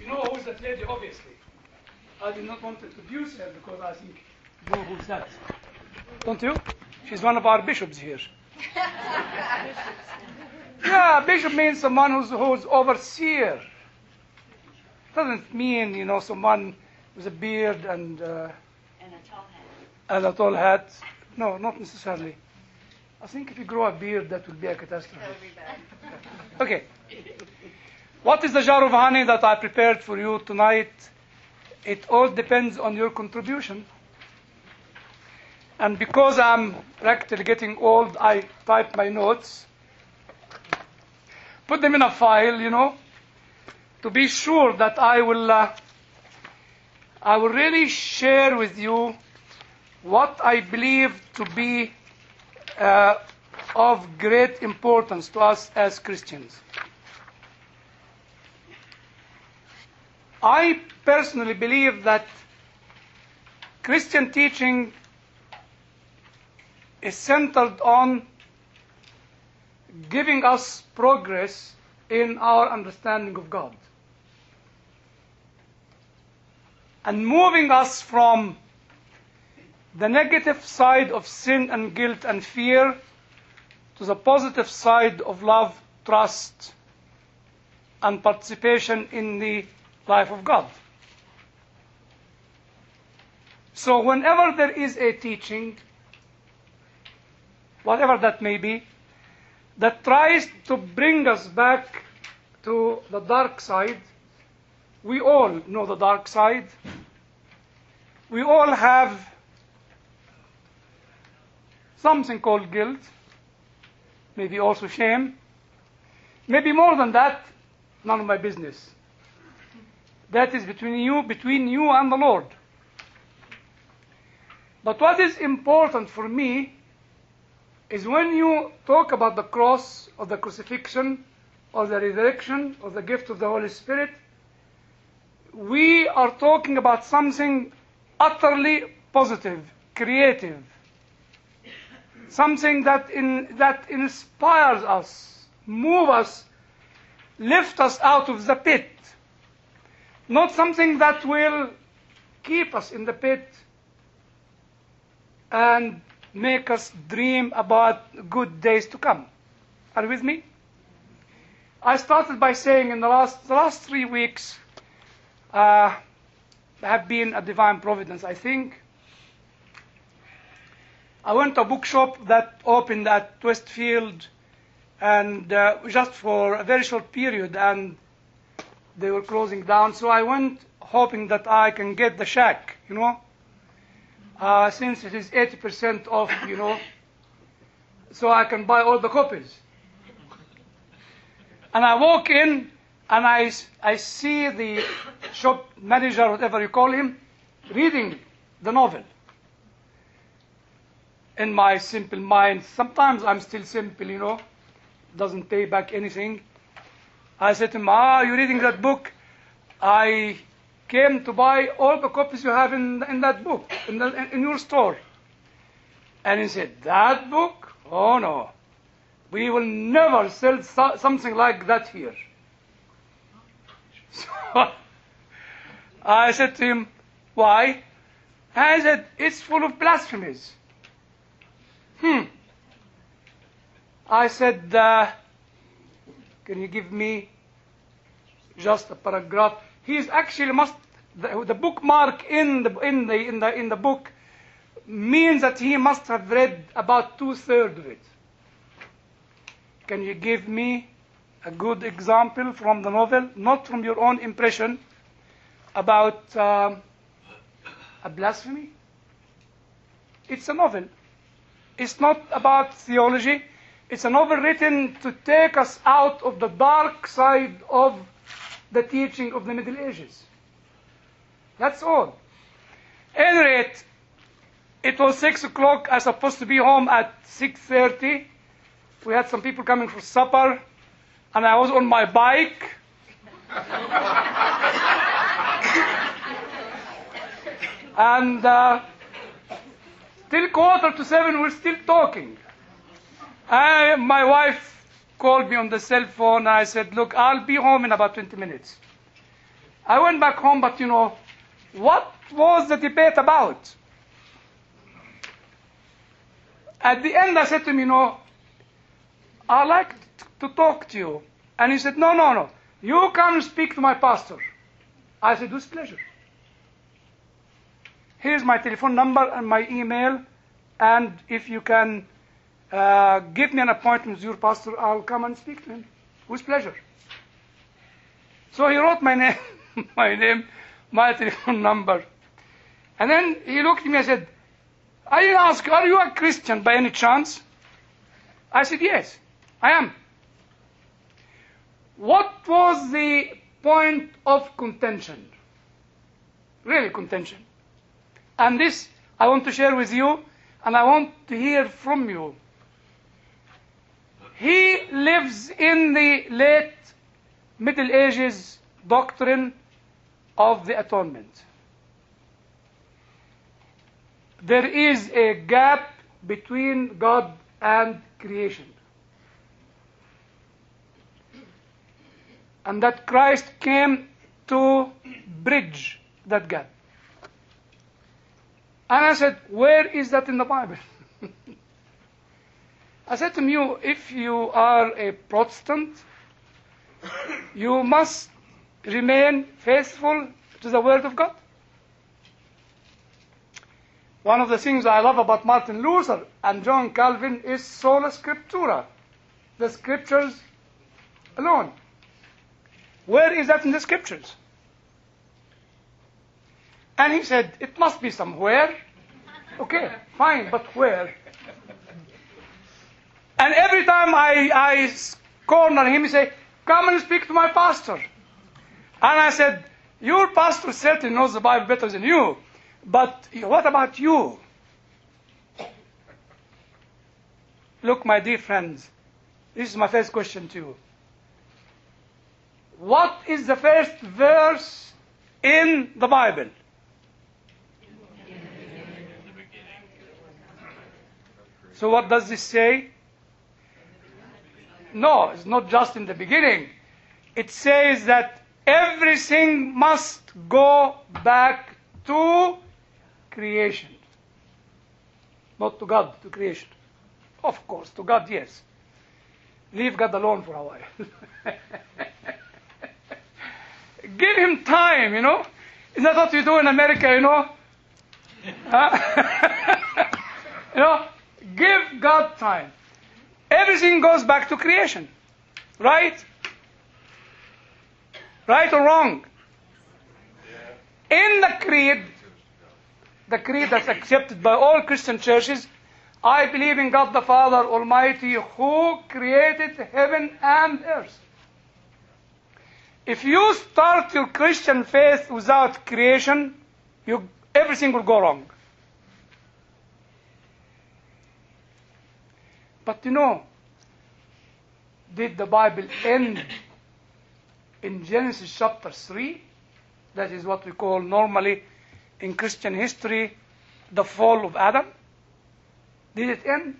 You know who's that lady, obviously. I did not want to introduce her because I think you know who's that. Don't you? She's one of our bishops here. Yeah, bishop means someone who's overseer. Doesn't mean, someone with a beard and And a tall hat. and a tall hat. No, not necessarily. I think if you grow a beard, that will be a catastrophe. That would be bad. Okay. What is the jar of honey that I prepared for you tonight? It all depends on your contribution. And because I'm practically getting old, I type my notes, put them in a file, to be sure that I will really share with you what I believe to be of great importance to us as Christians. I personally believe that Christian teaching is centered on giving us progress in our understanding of God and moving us from the negative side of sin and guilt and fear to the positive side of love, trust, and participation in the life of God. So whenever there is a teaching, whatever that may be, that tries to bring us back to the dark side, we all know the dark side. We all have something called guilt, maybe also shame, maybe more than that, none of my business. That is between you and the Lord. But what is important for me is when you talk about the cross or the crucifixion or the resurrection or the gift of the Holy Spirit, we are talking about something utterly positive, creative, something that inspires us, moves us, lifts us out of the pit, not something that will keep us in the pit and make us dream about good days to come. Are you with me? I started by saying in the last 3 weeks have been a divine providence, I think. I went to a bookshop that opened at Westfield and just for a very short period, and they were closing down. So I went hoping that I can get the shack, since it is 80% off, so I can buy all the copies. And I walk in, and I see the shop manager, whatever you call him, reading the novel. In my simple mind, sometimes I'm still simple, doesn't pay back anything. I said to him, you're reading that book? I came to buy all the copies you have in that book, in your store. And he said, that book? Oh no, we will never sell something like that here. So I said to him, why? I said, it's full of blasphemies. I said, can you give me just a paragraph? He's actually the bookmark in the book means that he must have read about 2/3 of it. Can you give me a good example from the novel, not from your own impression, about a blasphemy? It's a novel. It's not about theology. It's a novel written to take us out of the dark side of the teaching of the Middle Ages. That's all. At any rate, it was 6 o'clock. I was supposed to be home at 6:30. We had some people coming for supper, and I was on my bike. And till 6:45, we're still talking. My wife called me on the cell phone. I said, look, I'll be home in about 20 minutes. I went back home, but what was the debate about? At the end, I said to him, I'd like to talk to you. And he said, no. You come and speak to my pastor. I said, with pleasure. Here's my telephone number and my email. And if you can give me an appointment with your pastor, I'll come and speak to him. With pleasure. So he wrote my name, my telephone number. And then he looked at me and said, I didn't ask, are you a Christian by any chance? I said, yes, I am. What was the point of contention? Really contention. And this I want to share with you, and I want to hear from you. He lives in the late Middle Ages doctrine of the atonement. There is a gap between God and creation. And that Christ came to bridge that gap. And I said, where is that in the Bible? I said to him, if you are a Protestant, you must remain faithful to the Word of God. One of the things I love about Martin Luther and John Calvin is sola scriptura, the scriptures alone. Where is that in the scriptures? And he said, it must be somewhere. Okay, fine, but where? And every time I corner him, he say, come and speak to my pastor. And I said, your pastor certainly knows the Bible better than you, but what about you? Look, my dear friends, this is my first question to you. What is the first verse in the Bible? So what does this say? No, it's not just in the beginning. It says that everything must go back to creation. Not to God, to creation. Of course, to God, yes. Leave God alone for a while. Give him time, Isn't that what you do in America, Huh? Give God time. Everything goes back to creation. Right? Right or wrong? In the creed that's accepted by all Christian churches, I believe in God the Father Almighty who created heaven and earth. If you start your Christian faith without creation, everything will go wrong. But did the Bible end in Genesis chapter 3? That is what we call normally in Christian history the fall of Adam. Did it end?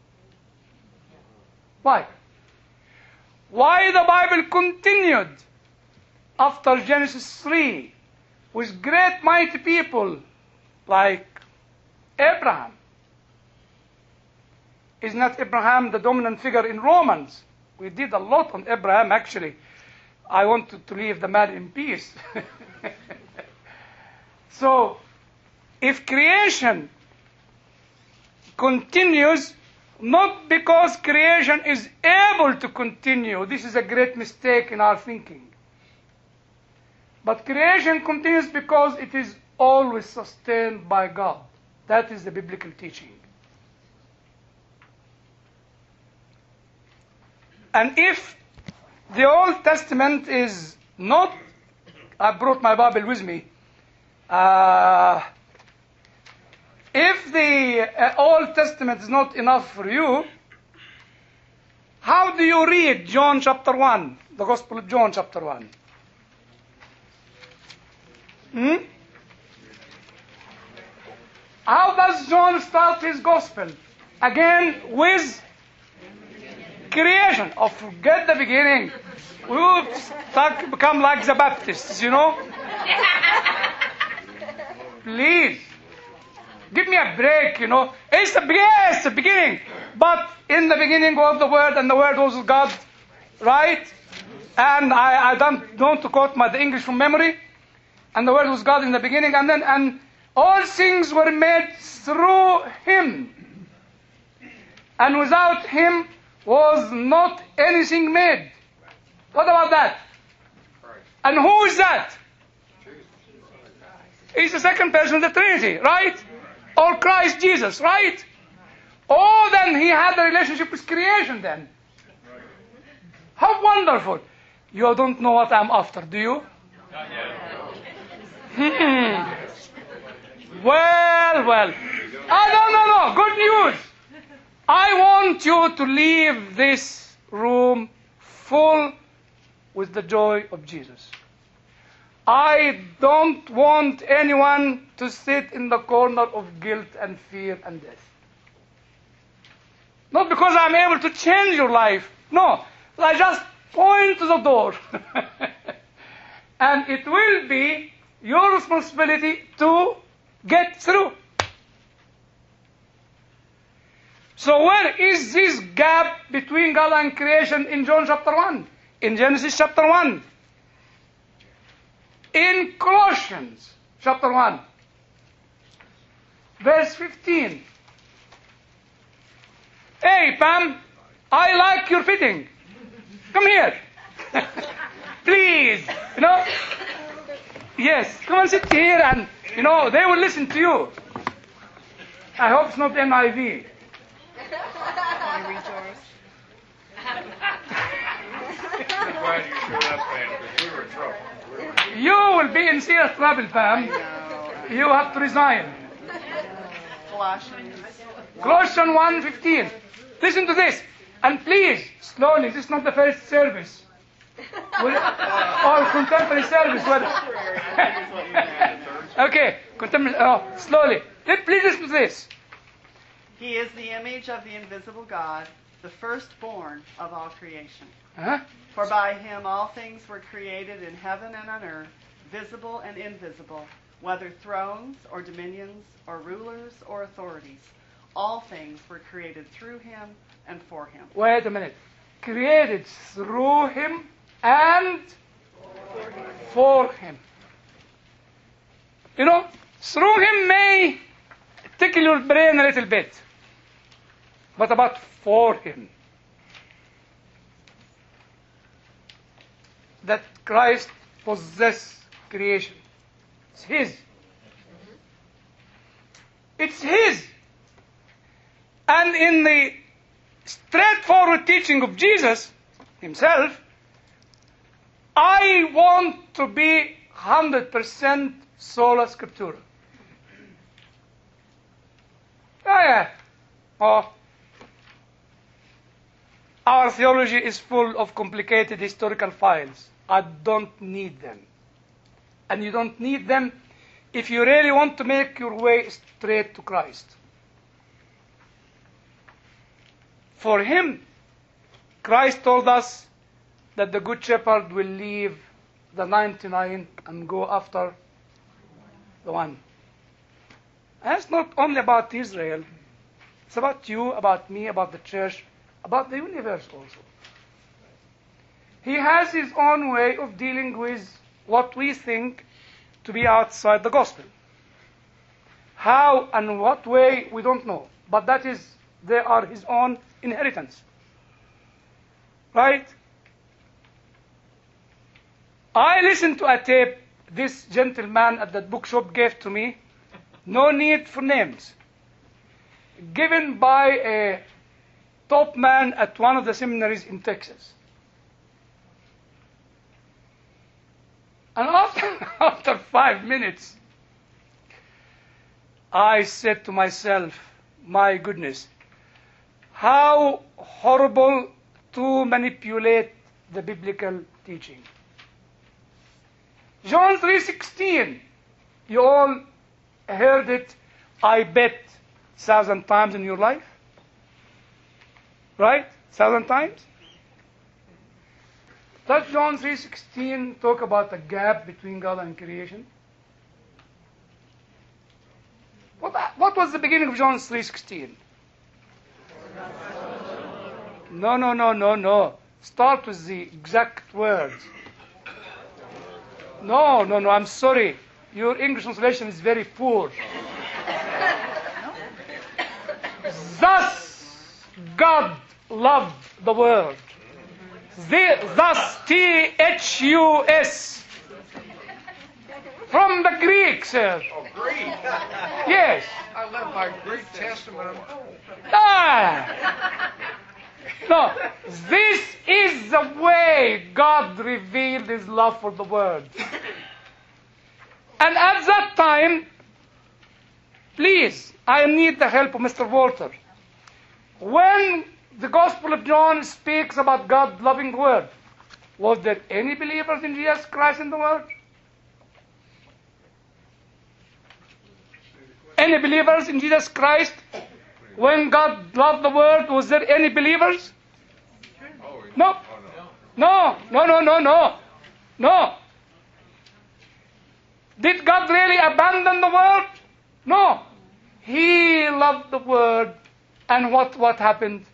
Why? Why the Bible continued after Genesis 3 with great mighty people like Abraham? Is not Abraham the dominant figure in Romans? We did a lot on Abraham, actually. I wanted to leave the man in peace. So, if creation continues, not because creation is able to continue, this is a great mistake in our thinking. But creation continues because it is always sustained by God. That is the biblical teaching. And if the Old Testament is not, I brought my Bible with me, if the Old Testament is not enough for you, how do you read John chapter 1, the Gospel of John chapter 1? How does John start his Gospel? Again, with creation. Oh, forget the beginning. We've become like the Baptists, you know. Please. Give me a break, you know. It's the beginning. But in the beginning was the Word, and the Word was God, right? And I don't want to quote the English from memory. And the Word was God in the beginning, and all things were made through Him. And without Him was not anything made. What about that? And who is that? He's the second person of the Trinity, right? Or Christ Jesus, right? Oh, then He had a relationship with creation then. How wonderful. You don't know what I'm after, do you? Not yet. Well. No. Good news. I want you to leave this room full with the joy of Jesus. I don't want anyone to sit in the corner of guilt and fear and death. Not because I'm able to change your life. No, I just point to the door. And it will be your responsibility to get through. So where is this gap between God and creation in John chapter 1? In Genesis chapter 1? In Colossians chapter 1? Verse 15. Hey, Pam, I like your fitting. Come here. Please, you know. Yes, come and sit here and, you know, they will listen to you. I hope it's not NIV. Can you read yours? I'm glad you showed up, man, because we were in trouble. You will be in serious trouble, Pam. You have to resign. Colossians. Colossians 1:15. Listen to this. And please, slowly, this is not the first service. Or contemporary service. Okay, contemporary, slowly. Please listen to this. He is the image of the invisible God, the firstborn of all creation. Huh? For by Him all things were created in heaven and on earth, visible and invisible, whether thrones or dominions or rulers or authorities. All things were created through Him and for Him. Wait a minute. Created through Him and for Him. You know, through Him may tickle your brain a little bit. But about for Him. That Christ possesses creation. It's His. It's His. And in the straightforward teaching of Jesus Himself, I want to be 100% sola scriptura. Oh, our theology is full of complicated historical files. I don't need them. And you don't need them if you really want to make your way straight to Christ. For Him, Christ told us that the Good Shepherd will leave the 99 and go after the one. And it's not only about Israel. It's about you, about me, about the church, about the universe also. He has His own way of dealing with what we think to be outside the gospel. How and what way, we don't know. But they are His own inheritance. Right? I listened to a tape this gentleman at that bookshop gave to me. No need for names. Given by a top man at one of the seminaries in Texas. And after 5 minutes, I said to myself, my goodness, how horrible to manipulate the biblical teaching. John 3:16, you all heard it, I bet, 1,000 times in your life. Right? 1,000 times? Does John 3:16 talk about the gap between God and creation? What was the beginning of John 3:16? No. Start with the exact words. No, I'm sorry. Your English translation is very poor. Thus God loved the world. Thus, T-H-U-S. From the Greek, sir. Oh, Greek. Yes. I left my Greek Testament at home. No, this is the way God revealed His love for the world. And at that time, please, I need the help of Mr. Walter. When the Gospel of John speaks about God loving the world, was there any believers in Jesus Christ in the world? Any believers in Jesus Christ? When God loved the world, was there any believers? No. No. Did God really abandon the world? No. He loved the world. And what happened?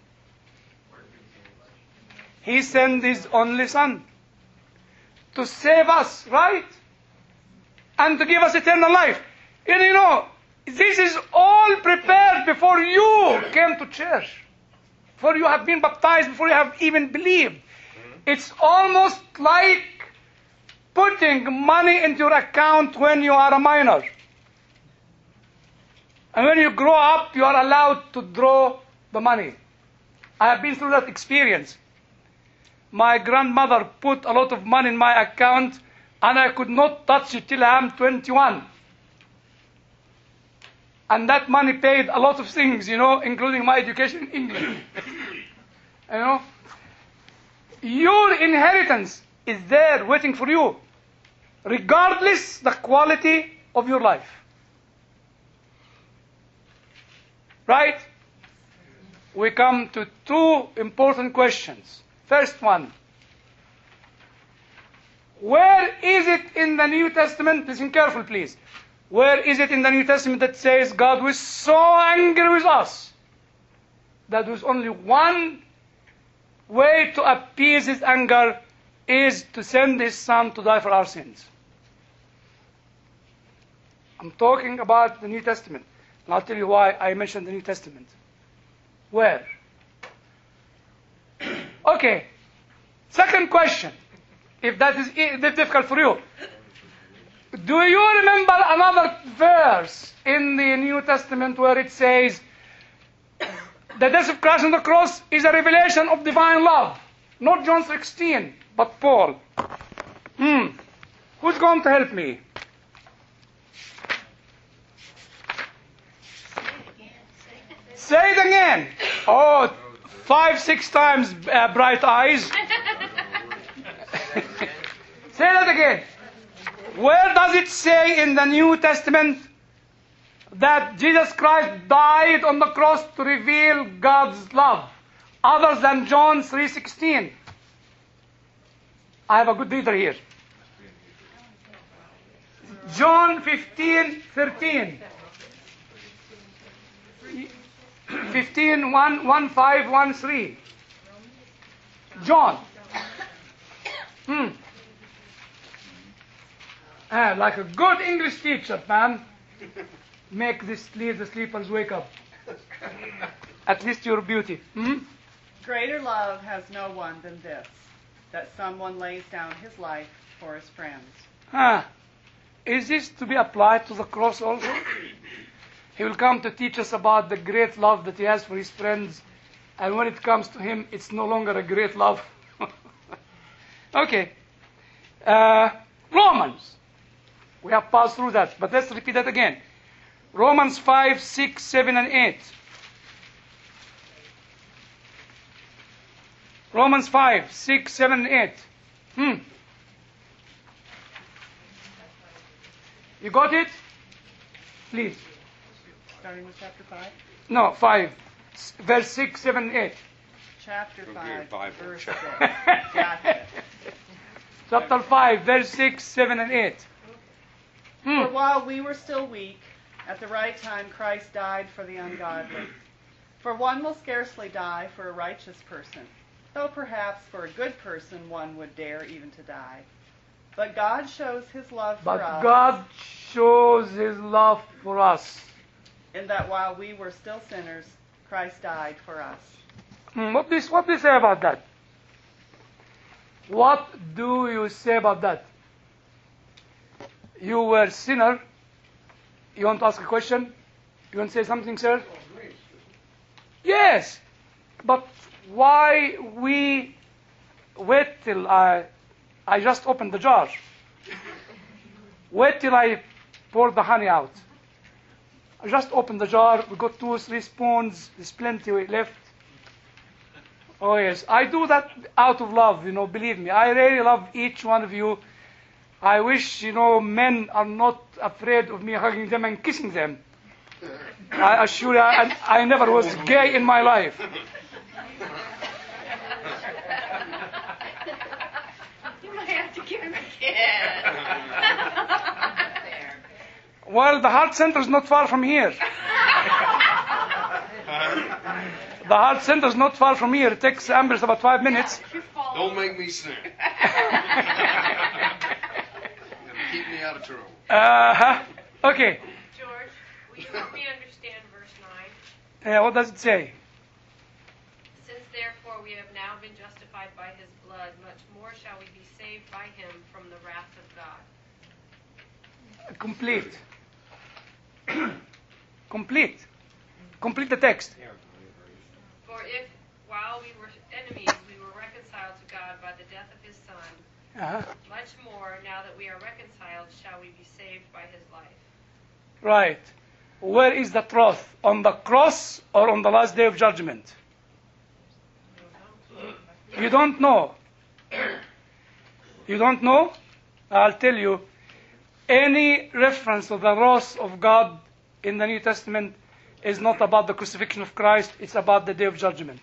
He sent His only Son to save us, right? And to give us eternal life. And you know, this is all prepared before you came to church. Before you have been baptized, before you have even believed. It's almost like putting money into your account when you are a minor. And when you grow up, you are allowed to draw the money. I have been through that experience. My grandmother put a lot of money in my account, and I could not touch it till I am 21. And that money paid a lot of things, including my education in English. Your inheritance is there waiting for you, regardless the quality of your life. Right? We come to two important questions. First one. Where is it in the New Testament? Listen carefully, please. Where is it in the New Testament that says God was so angry with us that there was only one way to appease His anger is to send His Son to die for our sins? I'm talking about the New Testament. And I'll tell you why I mentioned the New Testament. Where? Okay. Second question. If that is difficult for you. Do you remember another verse in the New Testament where it says, the death of Christ on the cross is a revelation of divine love? Not John 16, but Paul. Who's going to help me? Say it again. Oh, 5-6 times bright eyes. Say that again. Where does it say in the New Testament that Jesus Christ died on the cross to reveal God's love, other than John 3:16? I have a good reader here. John 15:13. 15:1-15:13. John. Like a good English teacher, man. Make the sleepers wake up. At least your beauty. Greater love has no one than this, that someone lays down his life for his friends. Is this to be applied to the cross also? He will come to teach us about the great love that He has for His friends. And when it comes to Him, it's no longer a great love. Okay. Romans. We have passed through that, but let's repeat that again. Romans 5, 6, 7, and 8. Romans 5, 6, 7, and 8. You got it? Please. Starting with chapter 5? No, 5. Verse 6, 7, and 8. Chapter It'll be a 5, Bible verse 6. chapter. Got it. Chapter 5, verse 6, 7, and 8. For while we were still weak, at the right time Christ died for the ungodly. For one will scarcely die for a righteous person, though perhaps for a good person one would dare even to die. But God shows his love for But us God shows his love for us. in that while we were still sinners, Christ died for us. What do you say about that? What do you say about that? You were a sinner. You want to ask a question? You want to say something, sir? Yes. But why we wait till I just opened the jar? Wait till I pour the honey out. I just opened the jar. We got 2 or 3 spoons. There's plenty left. Oh yes, I do that out of love, believe me. I really love each one of you. I wish, men are not afraid of me hugging them and kissing them. I assure you, I never was gay in my life. You might have to give him a kiss. There. Well, the heart center is not far from here. The heart center is not far from here. It takes Ambrose about 5 minutes. You fall. Don't make me sing. Keep me out of trouble. Okay. George, will you help me understand verse 9? What does it say? Since therefore we have now been justified by his blood, much more shall we be saved by him from the wrath of God. Complete. Complete the text. For if, while we were enemies, we were reconciled to God by the death of his Son, much more, now that we are reconciled, shall we be saved by his life. Right. Where is the truth? On the cross or on the last day of judgment? You don't know. You don't know? I'll tell you. Any reference to the wrath of God in the New Testament is not about the crucifixion of Christ, it's about the day of judgment.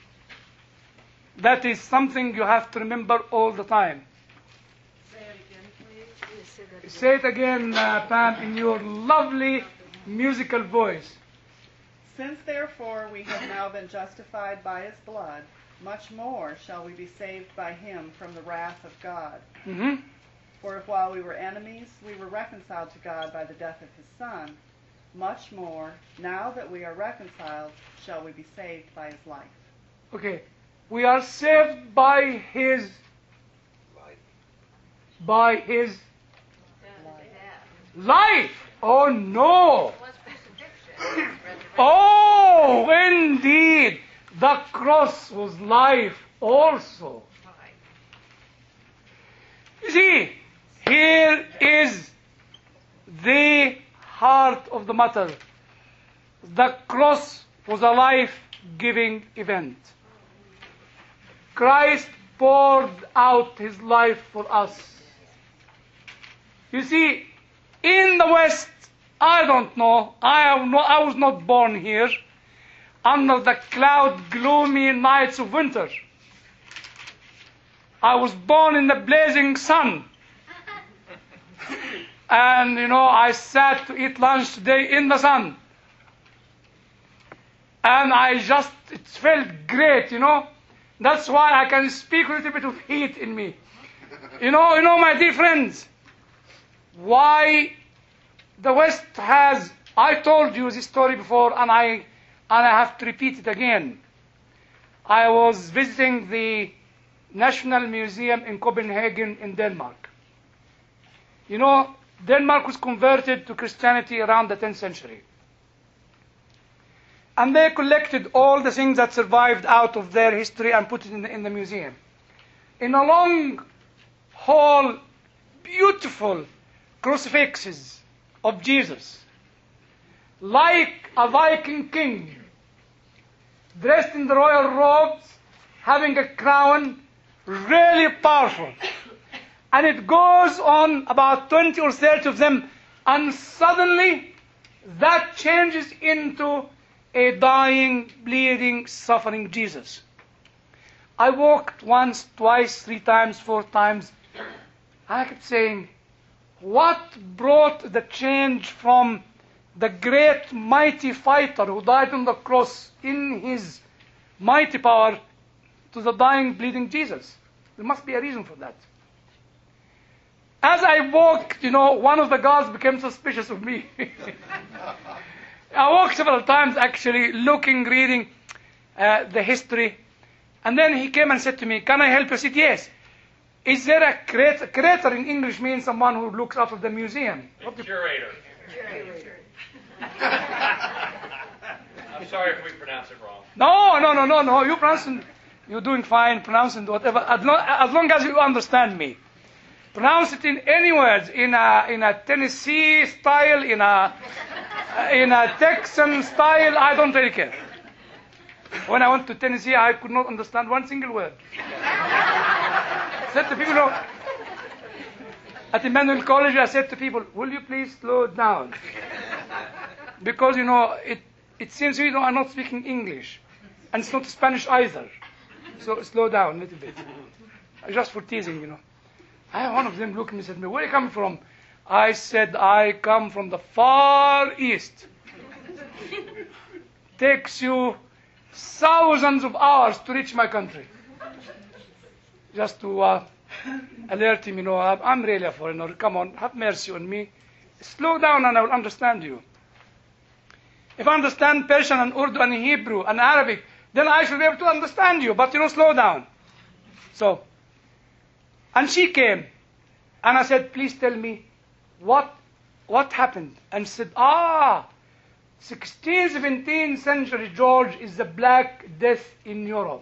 That is something you have to remember all the time. Say it again, please. Say it again, Pam, in your lovely musical voice. Since therefore we have now been justified by his blood, much more shall we be saved by him from the wrath of God. Mm-hmm. For if while we were enemies, we were reconciled to God by the death of his Son, much more, now that we are reconciled, shall we be saved by his life. Okay. We are saved by his life. Oh no. Oh, indeed. The cross was life also. You see, here is the heart of the matter. The cross was a life-giving event. Christ poured out his life for us. You see, in the West, I don't know, I was not born here under the cloud, gloomy nights of winter. I was born in the blazing sun. And, I sat to eat lunch today in the sun. And it felt great, That's why I can speak with a little bit of heat in me. You know, my dear friends, why the West has, I told you this story before, and I have to repeat it again. I was visiting the National Museum in Copenhagen in Denmark. Denmark was converted to Christianity around the 10th century. And they collected all the things that survived out of their history and put it in the museum. In a long hall, beautiful crucifixes of Jesus, like a Viking king, dressed in the royal robes, having a crown, really powerful. And it goes on about 20 or 30 of them, and suddenly that changes into a dying, bleeding, suffering Jesus. I walked once, twice, 3 times, 4 times. I kept saying, what brought the change from the great mighty fighter who died on the cross in his mighty power to the dying, bleeding Jesus? There must be a reason for that. As I walked, one of the guards became suspicious of me. I walked several times actually, looking, reading the history. And then he came and said to me, can I help you? I said, yes. Is there a curator? Curator in English means someone who looks after the museum. Curator. I'm sorry if we pronounce it wrong. No. You're doing fine, pronouncing whatever, as long as you understand me. Pronounce it in any words, in a Tennessee style, in a Texan style, I don't really care. When I went to Tennessee, I could not understand one single word. I said to people, at Emmanuel College, I said to people, will you please slow down? Because, it seems you are not speaking English. And it's not Spanish either. So slow down a little bit. Just for teasing, One of them looked at me and said, where are you coming from? I said, I come from the Far East. Takes you thousands of hours to reach my country. Just to alert him, I'm really a foreigner. Come on, have mercy on me. Slow down and I will understand you. If I understand Persian and Urdu and Hebrew and Arabic, then I should be able to understand you. But, slow down. So, and she came. And I said, please tell me, what happened? And she said, 16th, 17th century George is the Black Death in Europe.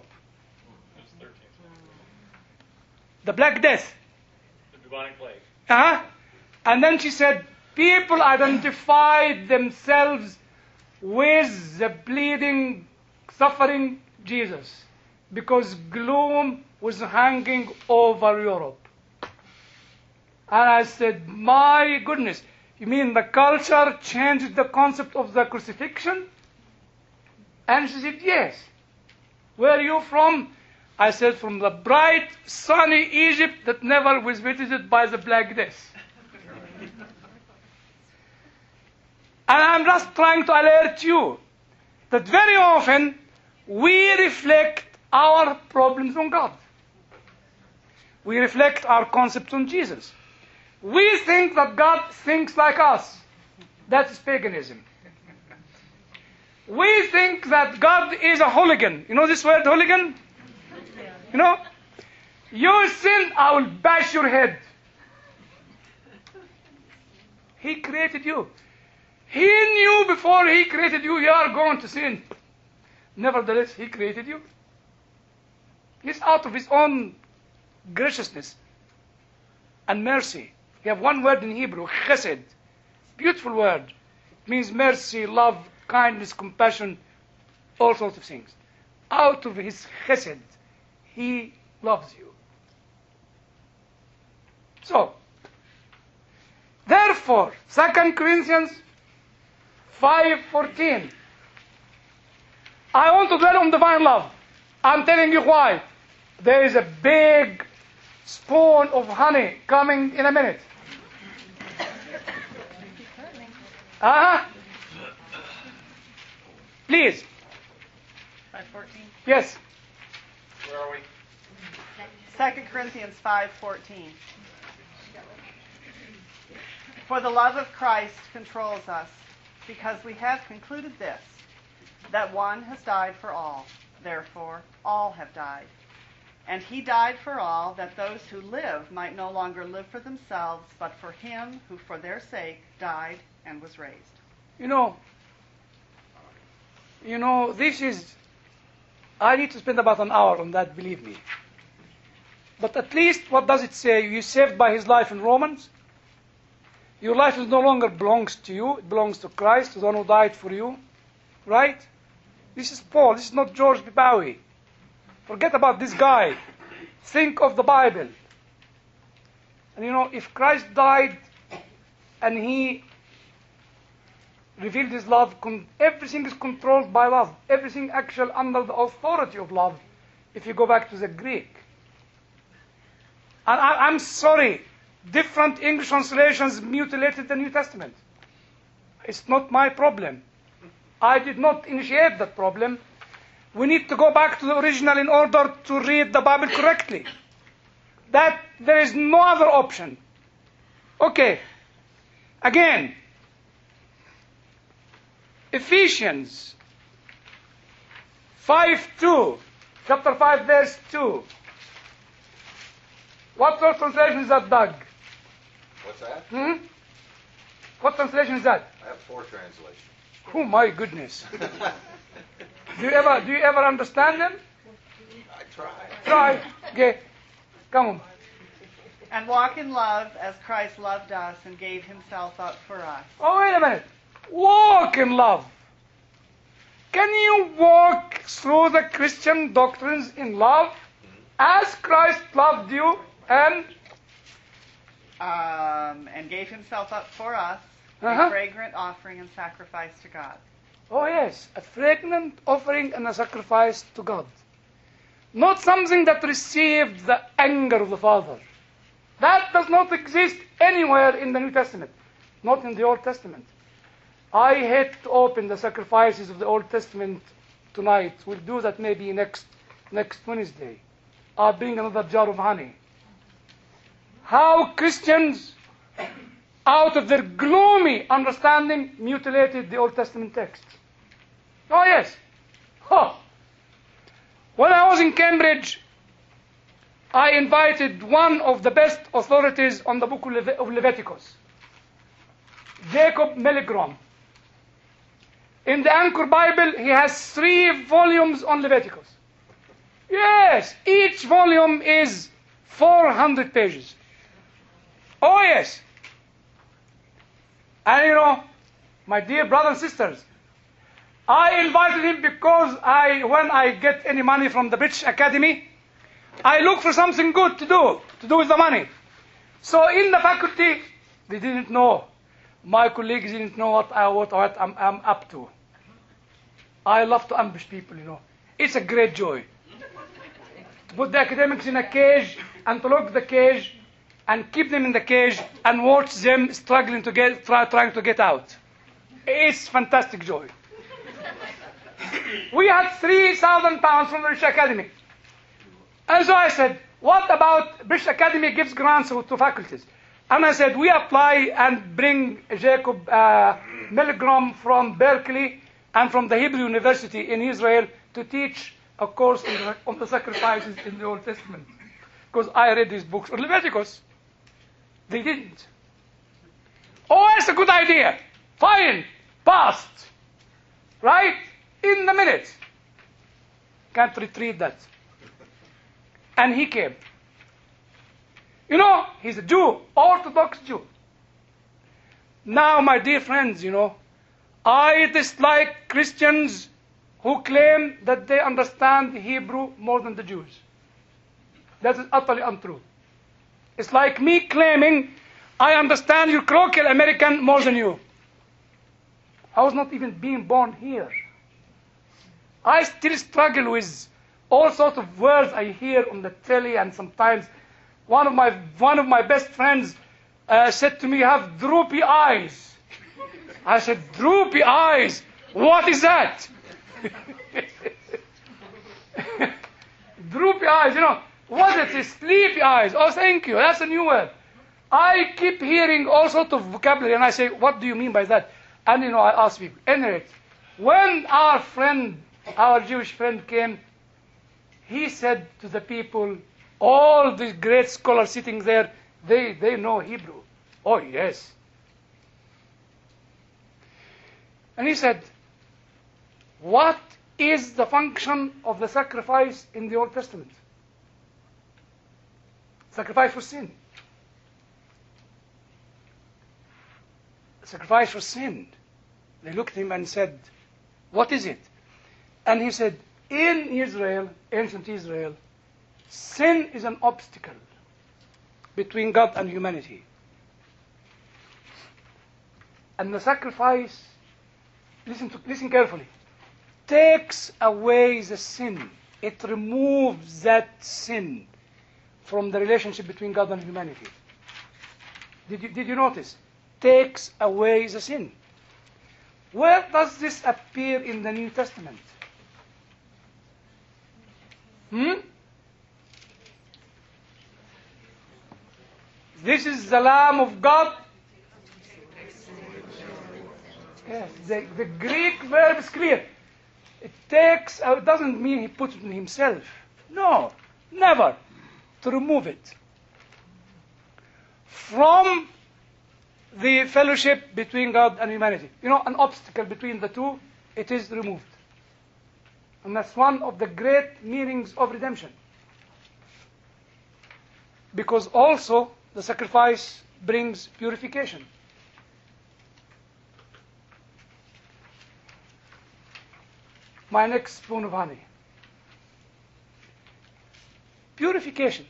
The Black Death. The bubonic plague. And then she said, people identified themselves with the bleeding, suffering Jesus because gloom was hanging over Europe. And I said, my goodness, you mean the culture changed the concept of the crucifixion? And she said, yes. Where are you from? I said, from the bright, sunny Egypt that never was visited by the Black Death. And I'm just trying to alert you that very often we reflect our problems on God. We reflect our concepts on Jesus. We think that God thinks like us. That's paganism. We think that God is a hooligan. You know this word, hooligan? You sin, I will bash your head. He created you. He knew before he created you, you are going to sin. Nevertheless, he created you. He's out of his own graciousness and mercy. You have one word in Hebrew, chesed. Beautiful word. It means mercy, love, kindness, compassion, all sorts of things. Out of his chesed, he loves you. So, therefore, 2 Corinthians 5:14. I want to dwell on divine love. I'm telling you why. There is a big spoon of honey coming in a minute. Please. 5:14. Yes. Where are we? 2 Corinthians 5:14. For the love of Christ controls us, because we have concluded this, that one has died for all, therefore all have died. And he died for all, that those who live might no longer live for themselves, but for him who for their sake died and was raised. This is, I need to spend about an hour on that, believe me. But at least, what does it say? You're saved by his life in Romans. Your life no longer belongs to you. It belongs to Christ, the one who died for you. Right? This is Paul. This is not George B. Bowie. Forget about this guy. Think of the Bible. And if Christ died and he revealed his love, everything is controlled by love. Everything actually under the authority of love, if you go back to the Greek. And I'm sorry, different English translations mutilated the New Testament. It's not my problem. I did not initiate that problem. We need to go back to the original in order to read the Bible correctly. That there is no other option. Okay. Again, Ephesians 5:2, chapter 5, verse 2. What sort of translation is that, Doug? What's that? What translation is that? I have 4 translations. Oh my goodness. Do you ever understand them? I try. Try. Okay. Come on. And walk in love as Christ loved us and gave himself up for us. Oh, wait a minute. Walk in love. Can you walk through the Christian doctrines in love as Christ loved you and gave himself up for us, Uh-huh. a fragrant offering and sacrifice to God. oh yes, a fragrant offering and a sacrifice to God. Not something that received the anger of the Father. That does not exist anywhere in the New Testament, not in the Old Testament. I hate to open the sacrifices of the Old Testament tonight. We'll do that maybe next Wednesday. I'll bring another jar of honey. How Christians, out of their gloomy understanding, mutilated the Old Testament text. Oh yes. Oh. When I was in Cambridge, I invited one of the best authorities on the book of Leviticus, Jacob Milgram. In the Anchor Bible, he has 3 volumes on Leviticus. Yes, each volume is 400 pages. Oh yes. And you know, my dear brothers and sisters, I invited him because when I get any money from the British Academy, I look for something good to do with the money. So in the faculty, they didn't know. My colleagues didn't know what I'm up to. I love to ambush people, you know. It's a great joy. To put the academics in a cage and to lock the cage and keep them in the cage and watch them struggling to trying to get out. It's fantastic joy. We had 3,000 pounds from the British Academy. And so I said, what about British Academy gives grants to faculties? And I said, we apply and bring Jacob Milgram from Berkeley and from the Hebrew University in Israel to teach a course on the sacrifices in the Old Testament. Because I read these books on Leviticus. They didn't. Oh, it's a good idea. Fine. Passed. Right? In the minute. Can't retrieve that. And he came. You know, he's a Jew, Orthodox Jew. Now, my dear friends, you know, I dislike Christians who claim that they understand Hebrew more than the Jews. That is utterly untrue. It's like me claiming I understand your colloquial American more than you. I was not even being born here. I still struggle with all sorts of words I hear on the telly, and sometimes one of my best friends said to me, "You have droopy eyes." I said, "Droopy eyes? What is that?" Droopy eyes, you know. What is it? Sleepy eyes. Oh, thank you. That's a new word. I keep hearing all sorts of vocabulary, and I say, "What do you mean by that?" And you know, I ask people. Anyway, when our Jewish friend came, he said to the people, all the great scholars sitting there, they know Hebrew. Oh, yes. And he said, what is the function of the sacrifice in the Old Testament? Sacrifice for sin. Sacrifice for sin. They looked at him and said, what is it? And he said, in Israel, ancient Israel, sin is an obstacle between God and humanity. And the sacrifice, listen carefully, takes away the sin. It removes that sin from the relationship between God and humanity. Did you notice? Takes away the sin. Where does this appear in the New Testament? This is the Lamb of God. Yes, the Greek verb is clear. It takes out, doesn't mean he puts it in himself. No, never. To remove it. From the fellowship between God and humanity. You know, an obstacle between the two, it is removed. And that's one of the great meanings of redemption. Because also the sacrifice brings purification. My next spoon of honey. Purification.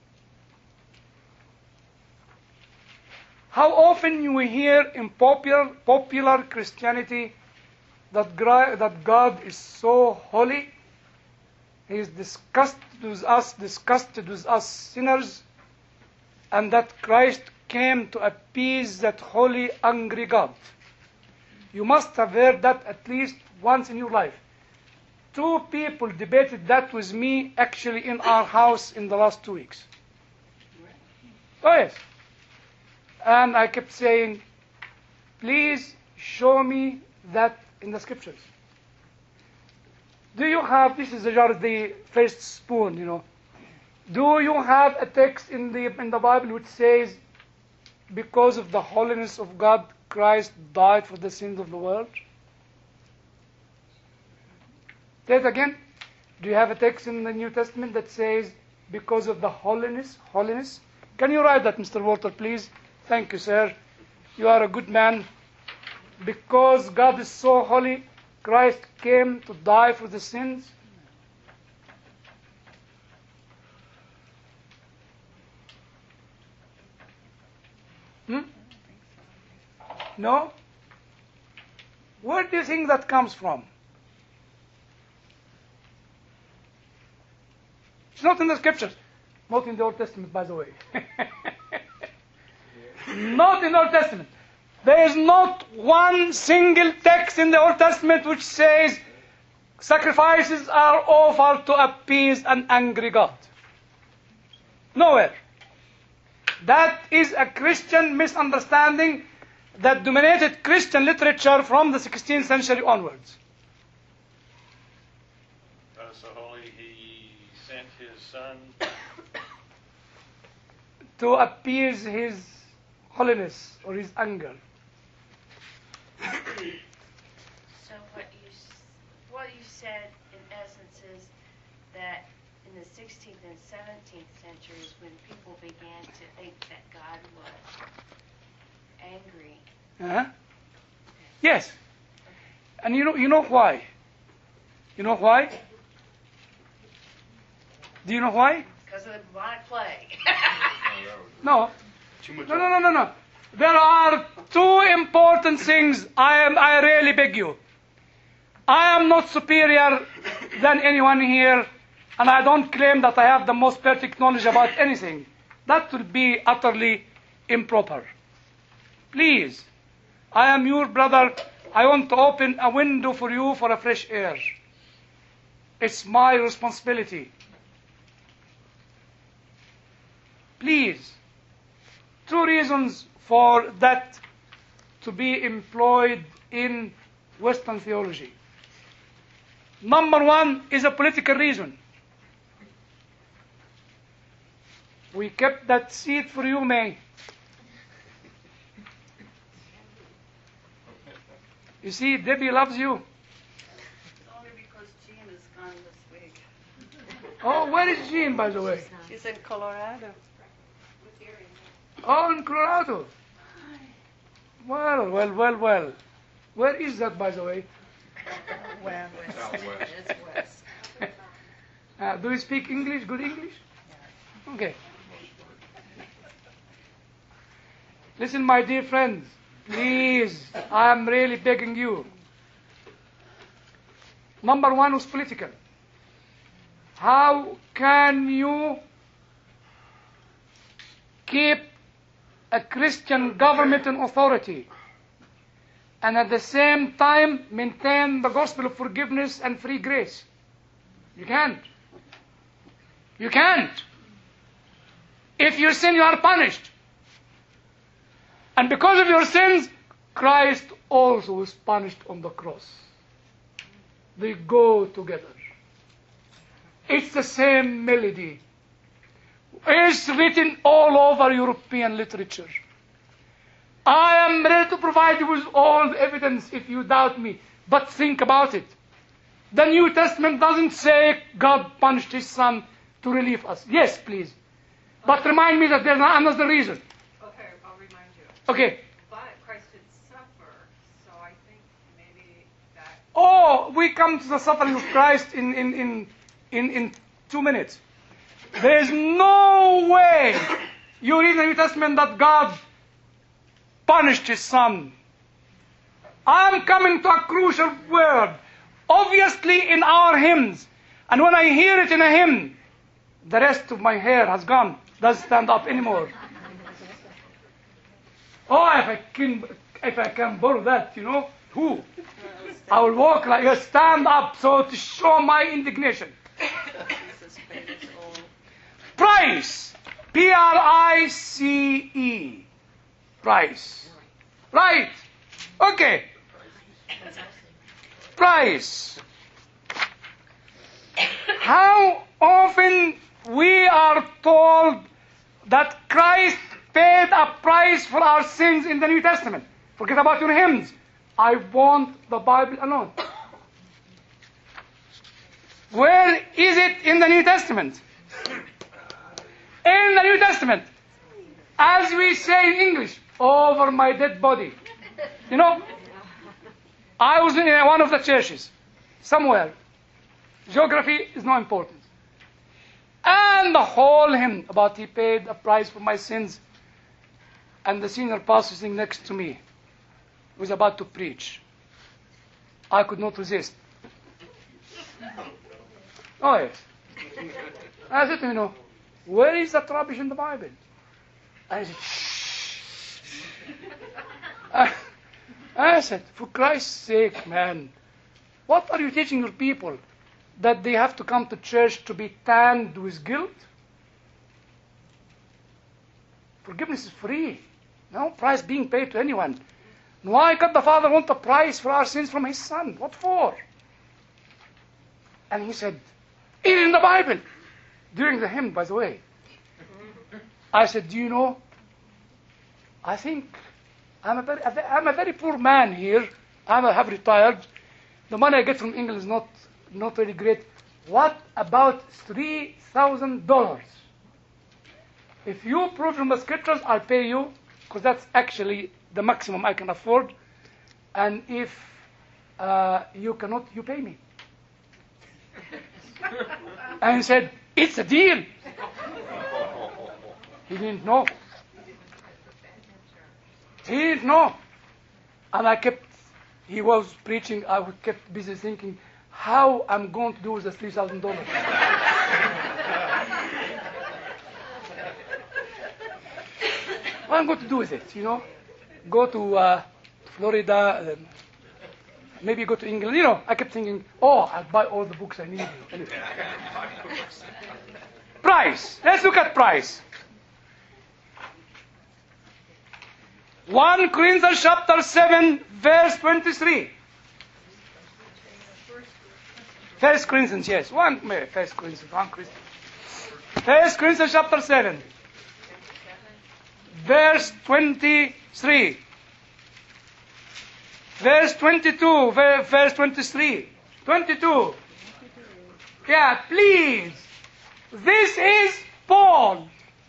How often you hear in popular Christianity that God is so holy, He is disgusted with us sinners, and that Christ came to appease that holy, angry God. You must have heard that at least once in your life. 2 people debated that with me actually in our house in the last 2 weeks. Oh yes. And I kept saying, please show me that in the scriptures. Do you have, this is the first spoon, you know. Do you have a text in the Bible which says, because of the holiness of God, Christ died for the sins of the world? Say it again. Do you have a text in the New Testament that says, because of the holiness? Can you write that, Mr. Walter, please? Thank you, sir. You are a good man. Because God is so holy, Christ came to die for the sins. No? Where do you think that comes from? It's not in the scriptures. Not in the Old Testament, by the way. Not in the Old Testament. There is not one single text in the Old Testament which says sacrifices are offered to appease an angry God. Nowhere. That is a Christian misunderstanding that dominated Christian literature from the 16th century onwards. God is so holy, He sent His Son to appease His holiness or His anger. So what you said in essence is that in the 16th and 17th centuries, when people began to think that God was angry. Yes. And you know why? You know why? Do you know why? Because of the bubonic plague. No. No. There are 2 important things I really beg you. I am not superior than anyone here, and I don't claim that I have the most perfect knowledge about anything. That would be utterly improper. Please, I am your brother. I want to open a window for you for a fresh air. It's my responsibility. Please. 2 reasons for that to be employed in Western theology. Number 1 is a political reason. We kept that seat for you, May. You see, Debbie loves you. Only because Jean is gone this week. Oh, where is Jean, by the way? She's in Colorado. Oh, in Colorado. Well. Where is that, by the way? West. Southwest. Do you speak English? Good English? Okay. Listen, my dear friends. Please, I am really begging you. Number 1 was political. How can you keep a Christian government and authority, and at the same time maintain the gospel of forgiveness and free grace. You can't. You can't. If you sin, you are punished. And because of your sins, Christ also was punished on the cross. They go together. It's the same melody. It's written all over European literature. I am ready to provide you with all the evidence if you doubt me. But think about it. The New Testament doesn't say God punished his son to relieve us. Yes, please. But remind me that there's another reason. Okay, I'll remind you. Okay. But Christ did suffer, so I think maybe that. Oh, we come to the suffering of Christ in 2 minutes. There is no way you read in the New Testament that God punished his son. I'm coming to a crucial word. Obviously in our hymns. And when I hear it in a hymn, the rest of my hair has gone. Doesn't stand up anymore. Oh, if I can borrow that, who? I will walk like a stand up so to show my indignation. Price. P-R-I-C-E. Price. Right. Okay. Price. How often we are told that Christ paid a price for our sins in the New Testament. Forget about your hymns. I want the Bible alone. Where is it in the New Testament? In the New Testament, as we say in English, over my dead body. I was in one of the churches, somewhere. Geography is not important. And the whole hymn about he paid a price for my sins. And the senior pastor sitting next to me was about to preach. I could not resist. Oh yes. I said to him, where is that rubbish in the Bible? And he said, shh. I said, for Christ's sake, man, what are you teaching your people? That they have to come to church to be tanned with guilt? Forgiveness is free. No price being paid to anyone. Why could the Father want a price for our sins from his Son? What for? And he said, it is in the Bible. During the hymn, by the way. I said, do you know, I think I'm a very poor man here. I have retired. The money I get from England is not very great. What about $3,000? If you prove from the scriptures, I'll pay you, because that's actually the maximum I can afford. And if you cannot, you pay me. And he said, it's a deal. He didn't know. He didn't know. And he was preaching, I kept busy thinking, how I'm going to do with the $3,000. What I'm going to do with it, Go to Florida, maybe go to England. I kept thinking, I'll buy all the books I need. Anyway. Price. Let's look at price. 1 Corinthians chapter 7, verse 23. 1 Corinthians, yes. 1 Corinthians. 1 Corinthians chapter 7. Verse 23. Verse 22. Verse 23. 22. Yeah, please. This is Paul.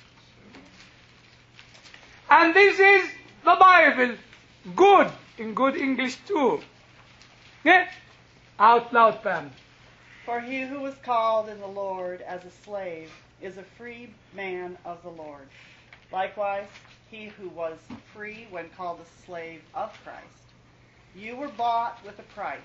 And this is the Bible. Good. In good English too. Yeah? Out loud, Pam. For he who was called in the Lord as a slave is a free man of the Lord. Likewise, he who was free when called a slave of Christ. You were bought with a price.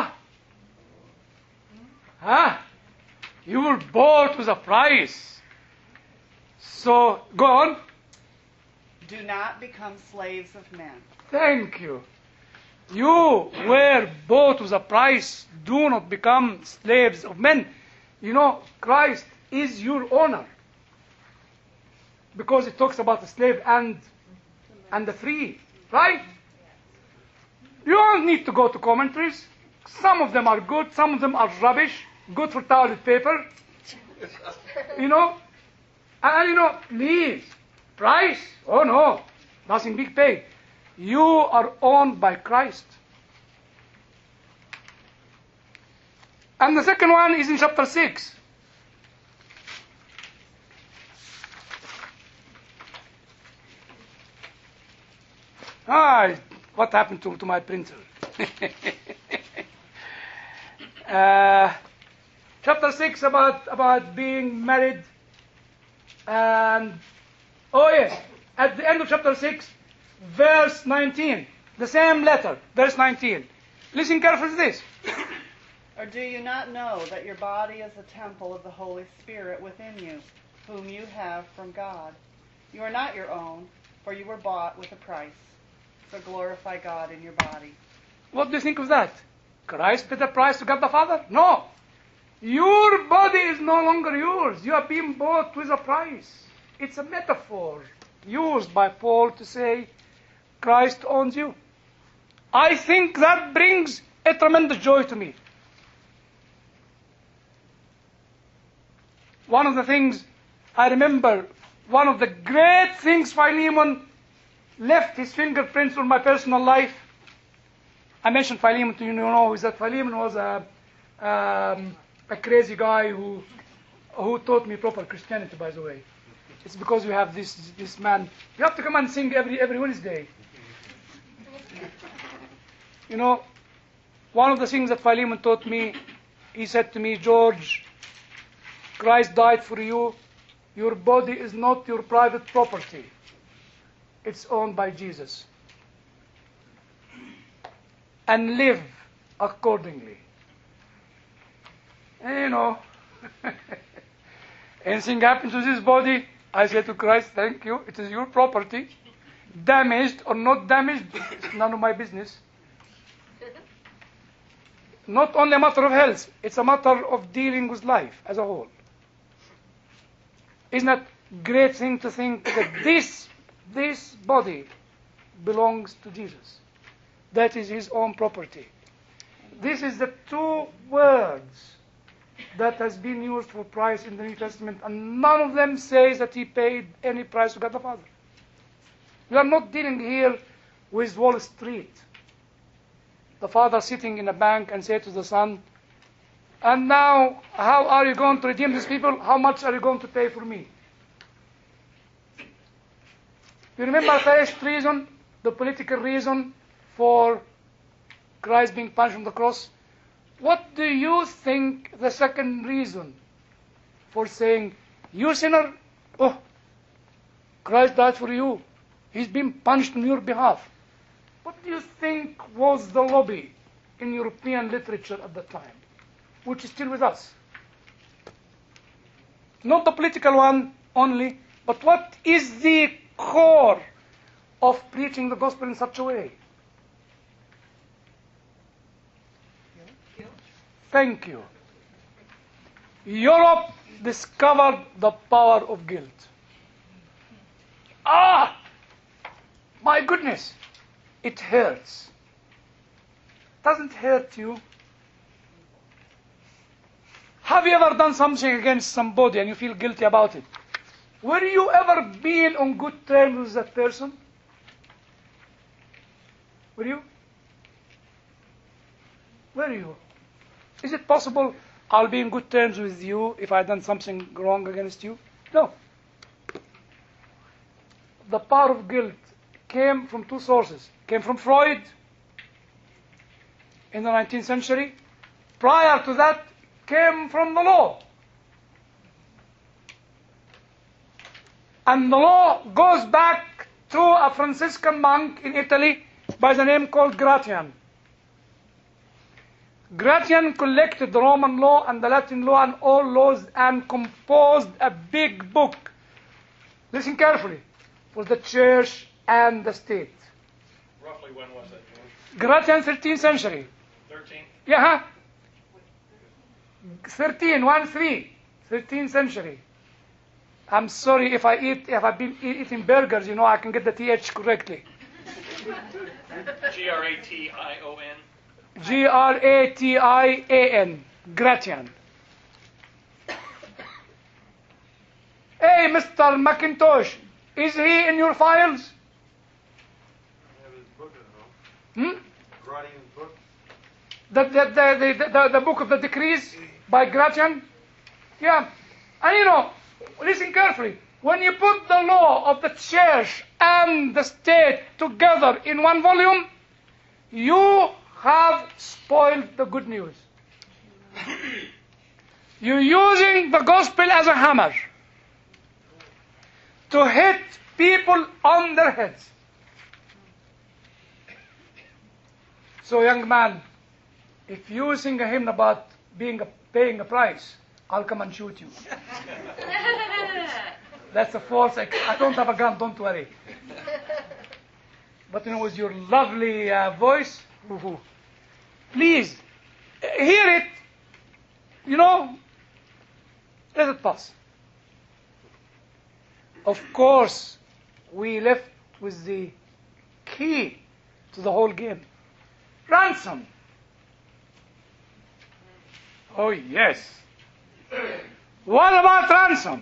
You were bought with a price. So, go on. Do not become slaves of men. Thank you. You were bought with a price. Do not become slaves of men. You know, Christ is your owner. Because it talks about the slave and the free. Right? You don't need to go to commentaries. Some of them are good. Some of them are rubbish. Good for toilet paper. You know? And you know, please. Price? Oh no. Nothing big paid. You are owned by Christ. And the second one is in chapter 6. What happened to my printer? Chapter 6 about being married. And, oh yes, at the end of chapter 6, verse 19, the same letter, verse 19. Listen carefully to this. Or do you not know that your body is a temple of the Holy Spirit within you, whom you have from God? You are not your own, for you were bought with a price. So glorify God in your body. What do you think of that? Christ paid the price to God the Father? No. Your body is no longer yours. You are being bought with a price. It's a metaphor used by Paul to say Christ owns you. I think that brings a tremendous joy to me. One of the things I remember, one of the great things Philemon left his fingerprints on my personal life. I mentioned Philemon to you know is that Philemon was a crazy guy who taught me proper Christianity, by the way. It's because we have this man. You have to come and sing every Wednesday. You know, one of the things that Philemon taught me, he said to me, George, Christ died for you. Your body is not your private property. It's owned by Jesus. And live accordingly. And you know, anything happened to this body, I say to Christ, thank you, it is your property. Damaged or not damaged, it's none of my business. Not only a matter of health, it's a matter of dealing with life as a whole. Isn't that a great thing to think that this body belongs to Jesus? That is his own property. This is the two words that has been used for price in the New Testament, and none of them says that he paid any price to God the Father. We are not dealing here with Wall Street. The father sitting in a bank and say to the son, and now, how are you going to redeem these people? How much are you going to pay for me? You remember the first reason, the political reason for Christ being punished on the cross? What do you think the second reason for saying, you sinner, oh, Christ died for you. He's been punished on your behalf. What do you think was the lobby in European literature at the time, which is still with us? Not the political one only, but what is the core of preaching the gospel in such a way? Thank you. Europe discovered the power of guilt. My goodness, it hurts. Doesn't hurt you? Have you ever done something against somebody and you feel guilty about it? Were you ever been on good terms with that person? Were you? Were you? Is it possible I'll be in good terms with you if I've done something wrong against you? No. The power of guilt came from two sources. Came from Freud in the 19th century. Prior to that, came from the law. And the law goes back to a Franciscan monk in Italy by the name called Gratian. Gratian collected the Roman law and the Latin law and all laws and composed a big book. Listen carefully. for the church and the state. Roughly when was that, George? Gratian, 13th century. 13? Yeah. 13th century. I'm sorry if I've been eating burgers, I can get the TH correctly. G-R-A-T-I-O-N. Gratian. Gratian. Hey, Mr. McIntosh, is he in your files? I have his book at home. Gratian's book. The book of the decrees by Gratian? Yeah. And listen carefully. When you put the law of the church and the state together in one volume, you have spoiled the good news. You're using the gospel as a hammer to hit people on their heads. So, young man, if you sing a hymn about paying a price, I'll come and shoot you. That's a false. I don't have a gun, don't worry. But with your lovely voice, please hear it. Let it pass. Of course, we left with the key to the whole game. Ransom. Oh, yes. What about ransom?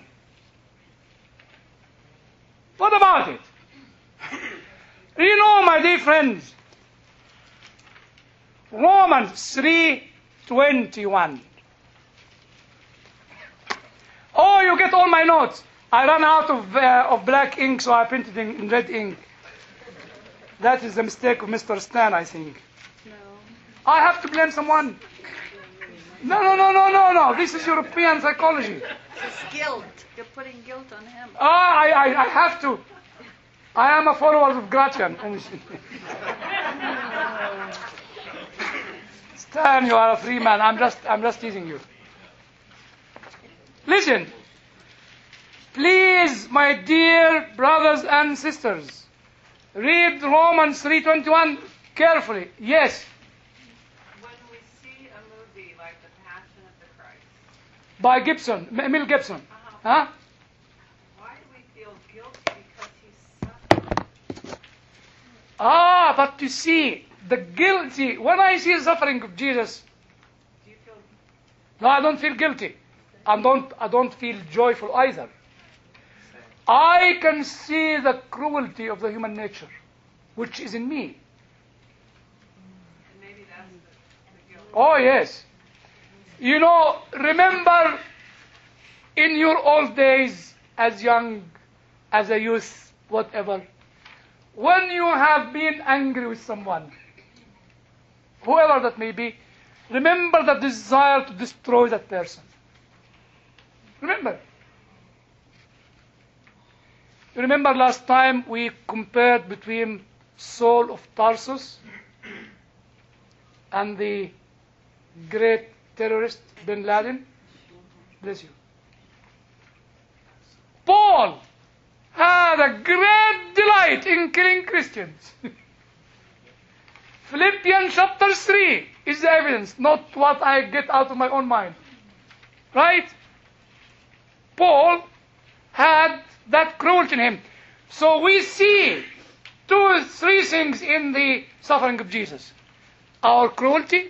What about it? My dear friends, Romans 3:21. Oh, you get all my notes. I ran out of black ink, so I printed in red ink. That is the mistake of Mr. Stan, I think. No. I have to blame someone. No. This is European psychology. It's guilt. You're putting guilt on him. I have to. I am a follower of Gratian. Stan, you are a free man. I'm just teasing you. Listen. Please, my dear brothers and sisters, read Romans 3:21 carefully. Yes. When we see a movie like The Passion of the Christ, By Gibson, Mel Gibson. Huh? why do we feel guilty because he suffered? But you see, the guilty, when I see the suffering of Jesus, Do you feel no, I don't feel guilty. I don't feel joyful either. I can see the cruelty of the human nature, which is in me. maybe that's the guilt? Oh, yes. Remember in your old days, as young, as a youth, whatever, when you have been angry with someone, whoever that may be, remember the desire to destroy that person. Remember. You remember last time we compared between Saul of Tarsus and the great terrorist Bin Laden? Bless you. Paul had a great delight in killing Christians. Philippians chapter 3 is the evidence, not what I get out of my own mind. Right? Paul had that cruelty in him. So we see 2 or 3 things in the suffering of Jesus. Our cruelty,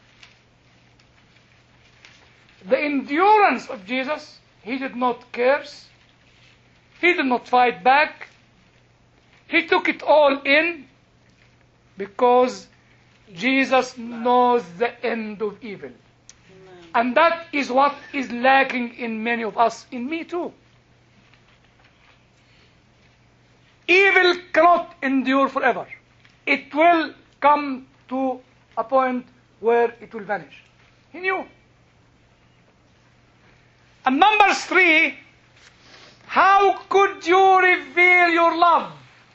the endurance of Jesus. He did not curse. He did not fight back. He took it all in because Jesus knows the end of evil. And that is what is lacking in many of us, in me too. Evil cannot endure forever. It will come to a point where it will vanish. He knew. And number 3, how could you reveal your love?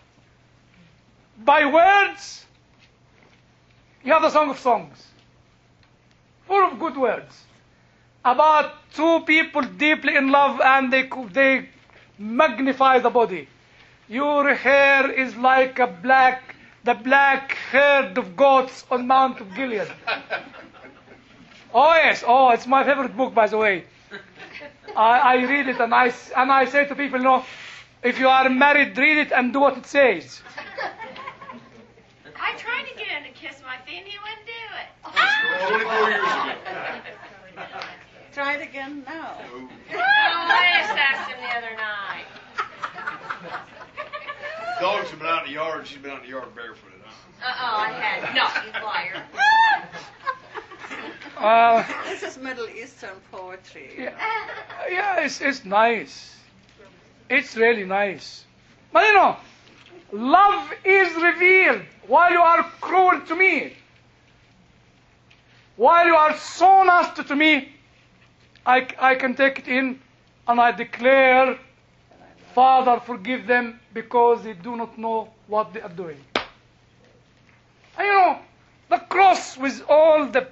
By words? You have the Song of Songs, full of good words, about 2 people deeply in love, and they magnify the body. Your hair is like the black herd of goats on Mount of Gilead. Oh yes, it's my favorite book, by the way. I read it and I say to people, if you are married, read it and do what it says. I tried to get him to kiss my feet and he wouldn't do it. 24 years ago. Try it again now. I just asked him the other night. Dogs have been out in the yard. She's been out in the yard barefooted. I had. No, you liar. This is Middle Eastern poetry. Yeah, it's nice. It's really nice. But love is revealed while you are cruel to me. While you are so nasty to me, I can take it in and I declare, Father, forgive them because they do not know what they are doing. And the cross with all the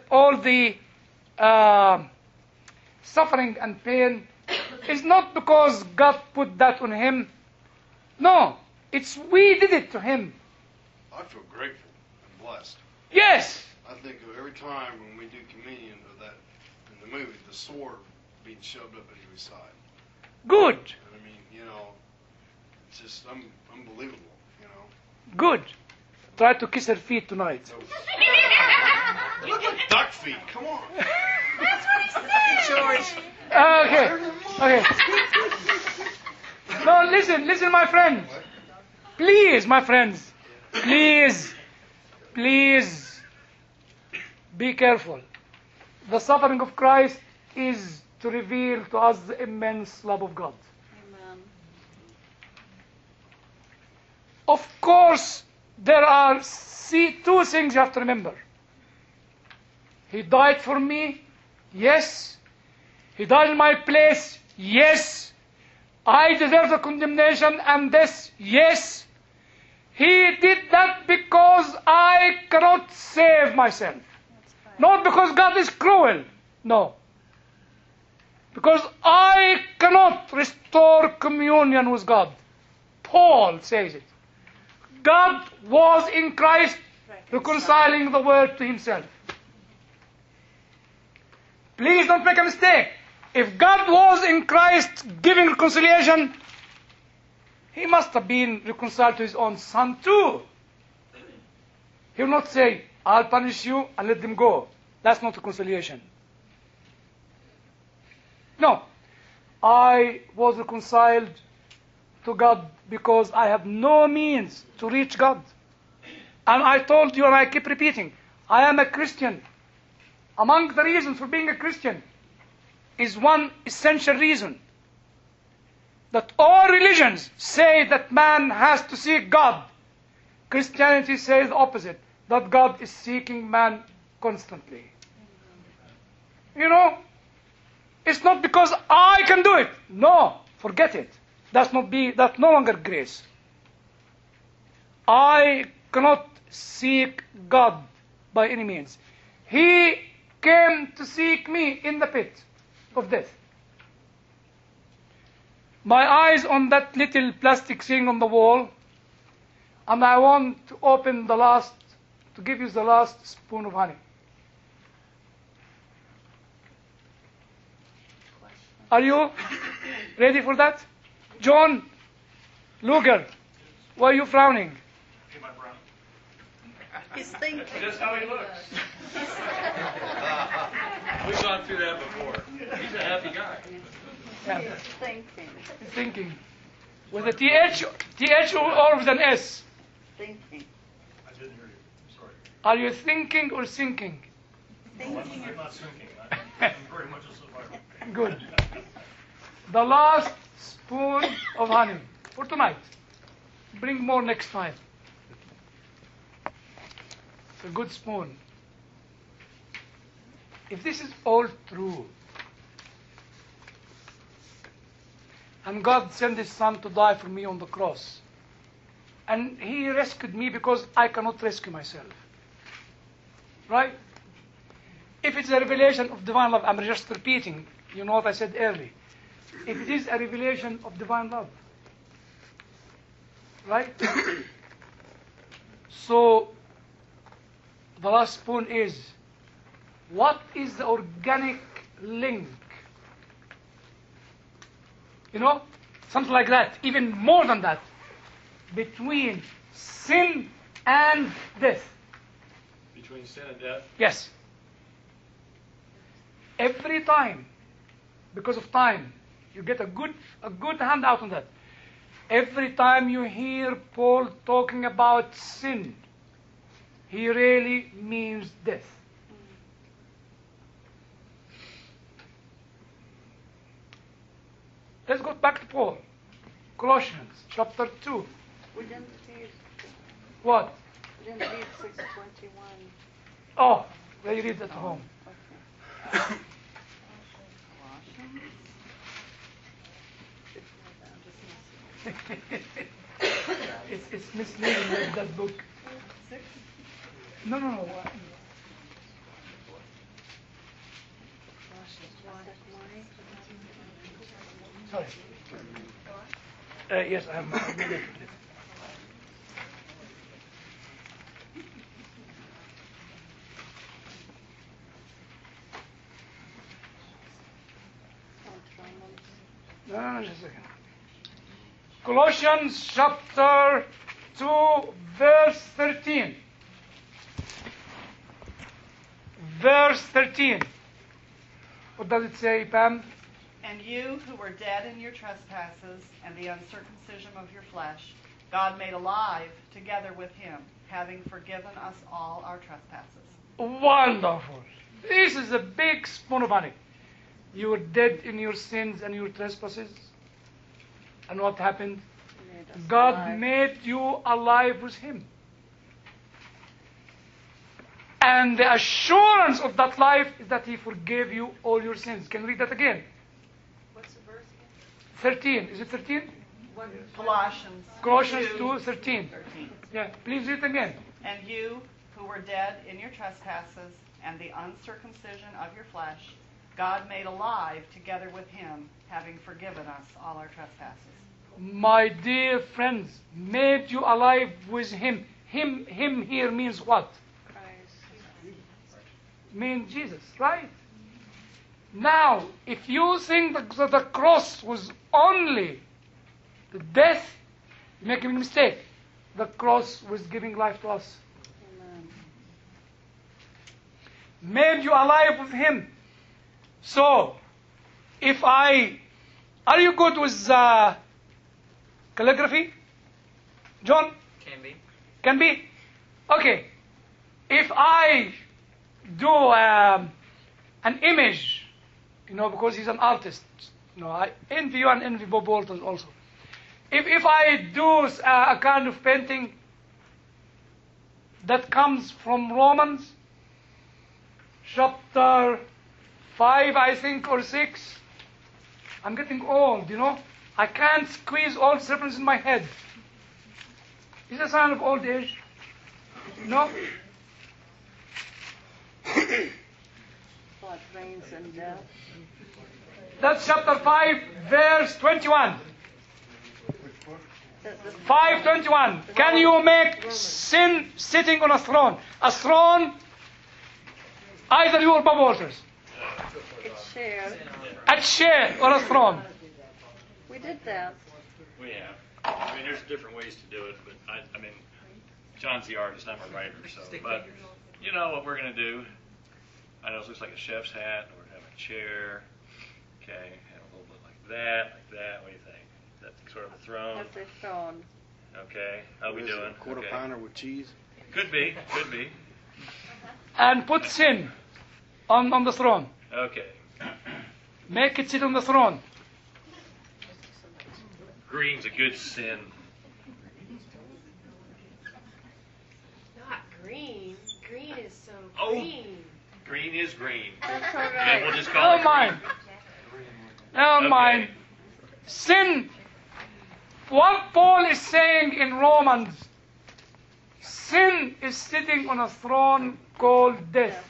suffering and pain is not because God put that on him. No, it's we did it to him. I feel grateful and blessed. Yes. I think of every time when we do communion of that in the movie, the sword being shoved up into his side. Good. And I mean, it's just unbelievable. Good. Try to kiss her feet tonight. So, look like duck feet. Come on. That's what he said. George. Okay. No, listen, my friend. Please, my friends. Please. Be careful. The suffering of Christ is to reveal to us the immense love of God. Amen. Of course, there are two things you have to remember. He died for me. Yes. He died in my place. Yes. I deserve the condemnation and death. Yes. He did that because I cannot save myself. Not because God is cruel. No. Because I cannot restore communion with God. Paul says it. God was in Christ reconciling the world to himself. Please don't make a mistake. If God was in Christ giving reconciliation, he must have been reconciled to his own son too. He will not say, I'll punish you and let them go. That's not reconciliation. No. I was reconciled to God because I have no means to reach God. And I told you, and I keep repeating, I am a Christian. Among the reasons for being a Christian is one essential reason. That all religions say that man has to seek God. Christianity says the opposite, that God is seeking man constantly. It's not because I can do it. No, forget it. That's no longer grace. I cannot seek God by any means. He came to seek me in the pit of death. My eyes on that little plastic thing on the wall, and I want to give you the last spoon of honey. Are you ready for that? John Luger, why are you frowning? He's thinking. Just how he looks. We've gone through that before. He's a happy guy. Yeah. He's thinking. He's thinking. With a TH or with an S? Thinking. I didn't hear you. Sorry. Are you thinking or thinking? Thinking. I'm not thinking. I'm very much a survivor. Good. The last spoon of honey for tonight. Bring more next time. It's a good spoon. If this is all true, and God sent His Son to die for me on the cross, and He rescued me because I cannot rescue myself. Right? If it's a revelation of divine love, I'm just repeating, you know what I said earlier. If it is a revelation of divine love, Right? So, the last point is, what is the organic link? You know, something like that, even more than that, between sin and death. Between sin and death? Yes. Every time, because of time, you get a good handout on that. Every time you hear Paul talking about sin, he really means death. Let's go back to Paul. Colossians chapter 2. We didn't read, What? we didn't read 6:21. Oh, they read at home. Okay. It's misleading, that book. No. Sorry. Yes, I'm No, just a second. Colossians chapter 2, verse 13. Verse 13. What does it say, Pam? And you who were dead in your trespasses and the uncircumcision of your flesh, God made alive together with him, having forgiven us all our trespasses. Wonderful. This is a big spoon of honey. You were dead in your sins and your trespasses. And what happened? God made you alive with him. And the assurance of that life is that he forgave you all your sins. Can you read that again? What's the verse again? 13. Is it 13? Colossians. Colossians 2, 2, 13. 13. Yeah, please read it again. And you who were dead in your trespasses and the uncircumcision of your flesh, God made alive together with him, having forgiven us all our trespasses. My dear friends, made you alive with him. Him here means what? Means Jesus, right? Now, if you think that the cross was only the death, you're making a mistake. The cross was giving life to us. Amen. Made you alive with him. So, are you good with calligraphy? John? Can be? Okay. If I do an image, because he's an artist, I envy you and envy Bob Walton also. If I do a kind of painting that comes from Romans, chapter 5, I think, or 6, I'm getting old, I can't squeeze all the references in my head. Is it a sign of old age? No? What reigns in death? That's chapter 5, verse 21. 5:21. Can you make sin sitting on a throne? A throne, either you or Bob Walters. It's shared. A chair or a throne. We did that. We have. I mean, there's different ways to do it, but I mean, John's the artist, I'm a writer, so. But you know what we're going to do? I know it looks like a chef's hat, or we're going to have a chair, okay, and a little bit like that. What do you think? That's sort of a throne. That's a throne. Okay, how we doing? Quarter pounder with cheese. Could be. And put sin on the throne. Okay. Make it sit on the throne. Green's a good sin. Not green. Green is so Oh. green. Green is green. That's all And right. we'll just call Never it mind. Never Okay. mind. Sin. What Paul is saying in Romans, sin is sitting on a throne called death.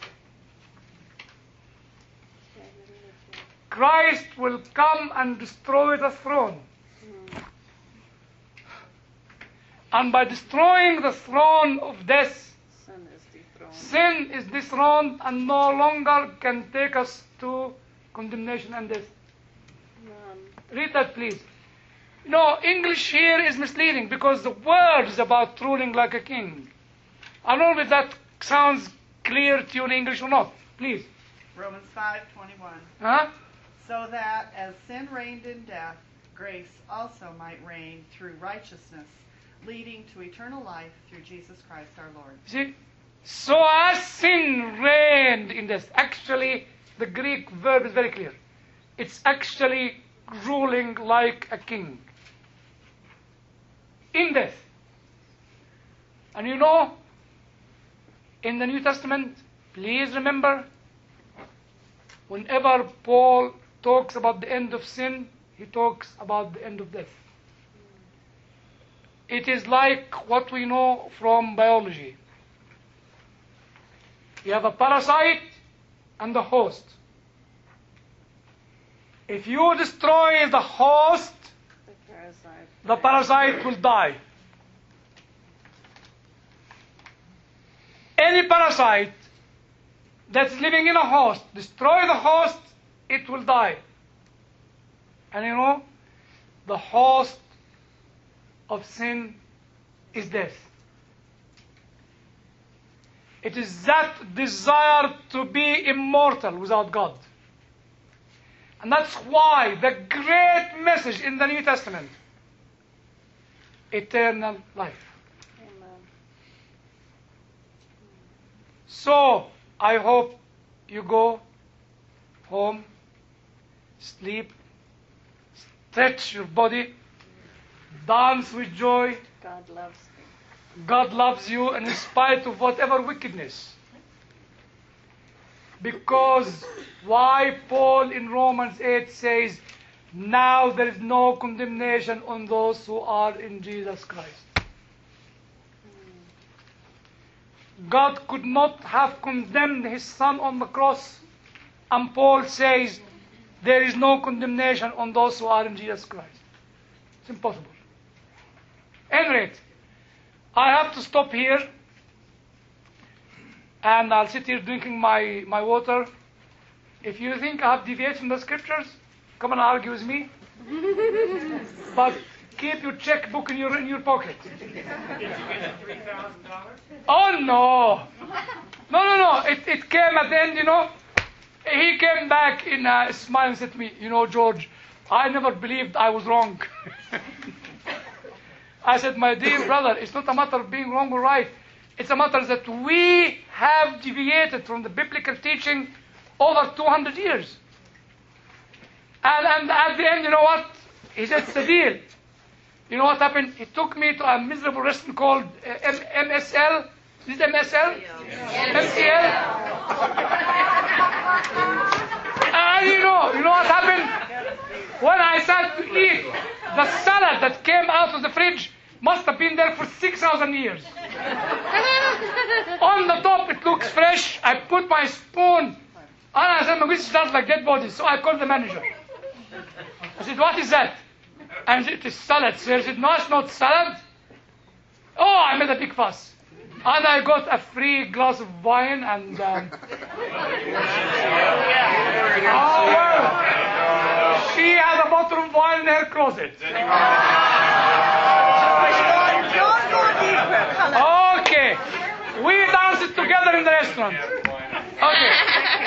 Christ will come and destroy the throne. And by destroying the throne of death, Sin is dethroned. sin is dethroned and no longer can take us to condemnation and death. None. Read that, please. English here is misleading because the word is about ruling like a king. I don't know if that sounds clear to you in English or not. Please. Romans 5:21. Huh? So that as sin reigned in death, grace also might reign through righteousness, leading to eternal life through Jesus Christ our Lord. See? So as sin reigned in death, actually the Greek verb is very clear. It's actually ruling like a king. In death. And in the New Testament, please remember, whenever Paul talks about the end of sin, he talks about the end of death. It is like what we know from biology. You have a parasite and a host. If you destroy the host, the parasite will die. Any parasite that's living in a host, destroy the host, it will die. And the host of sin is death. It is that desire to be immortal without God. And that's why the great message in the New Testament, eternal life. Amen. So, I hope you go home, sleep, stretch your body, dance with joy. God loves me. God loves you, and in spite of whatever wickedness. Because why Paul in Romans 8 says, now there is no condemnation on those who are in Jesus Christ. God could not have condemned his son on the cross. And Paul says, there is no condemnation on those who are in Jesus Christ. It's impossible. At any rate, I have to stop here. And I'll sit here drinking my water. If you think I have deviated from the scriptures, come and argue with me. But keep your checkbook in your pocket. Did you get the $3,000? Oh no! No. It came at the end, He came back in a smile and said to me, George, I never believed I was wrong. I said, my dear brother, it's not a matter of being wrong or right. It's a matter that we have deviated from the biblical teaching over 200 years. And at the end, you know what? He said, it's a deal. You know what happened? He took me to a miserable restaurant called MSL. Is it MSL? MCL? And you know what happened? When I sat to eat, the salad that came out of the fridge must have been there for 6,000 years. On the top, it looks fresh. I put my spoon, and I said, this smells like dead bodies. So I called the manager. I said, what is that? And it is salad, sir. He said, no, it's not salad. Oh, I made a big fuss. And I got a free glass of wine and... oh, well. She had a bottle of wine in her closet. Okay. We danced together in the restaurant. Okay.